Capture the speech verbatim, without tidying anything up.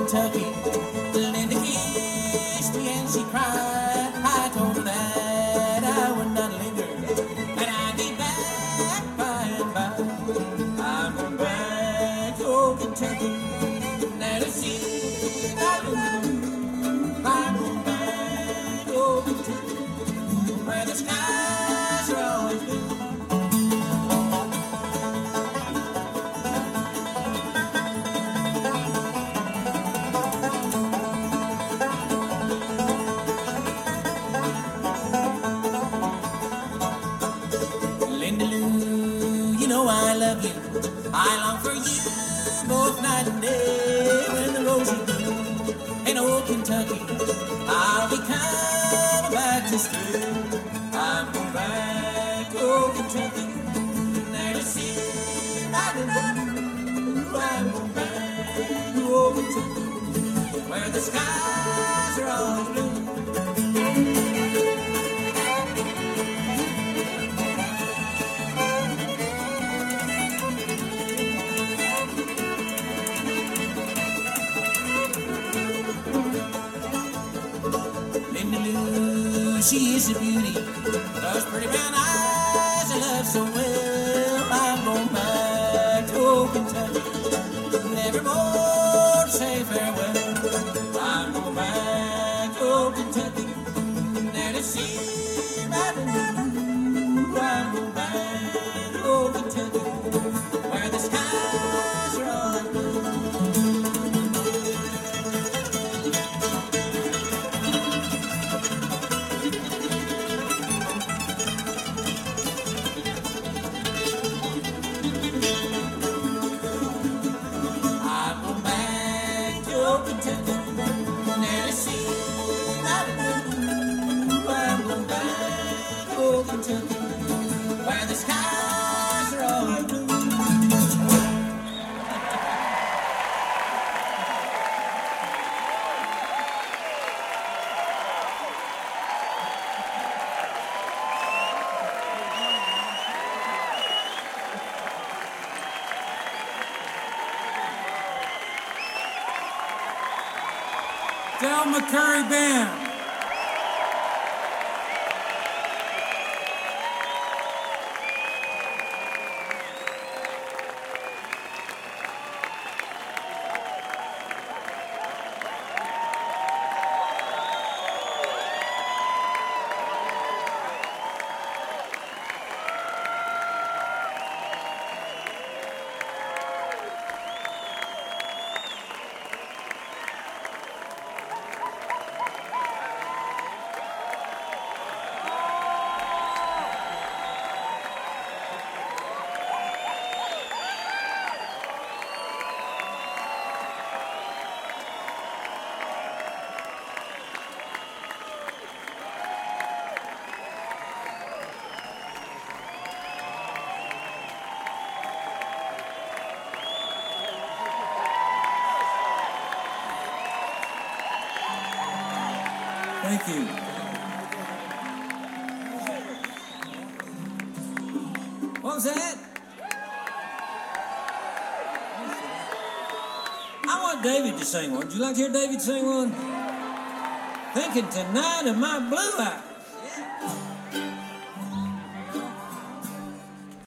Kentucky. Linda kissed me and she cried. I told her that I would not linger, and I'd be back by and by. I'm going back to old Kentucky, there to see my Linda. I'm going back to old Kentucky, where the skies are always blue. I love you, I long for you both night and day. When the roses bloom in old Kentucky, I'll be coming back to stay. I'm going back to old Kentucky, there to see my Linda. I'm going back to old Kentucky, where the skies are always blue. She is a beauty, those pretty brown eyes I love so well. I'm going back to old Kentucky, never more to say farewell. I'm going back to old Kentucky, there to see my Linda. I'm going back to old Kentucky, where the skies are all blue. Where the skies are all blue. Del McCurry Band. Thank you. What was that? I want David to sing one. Would you like to hear David sing one? Thinking tonight of my blue eye.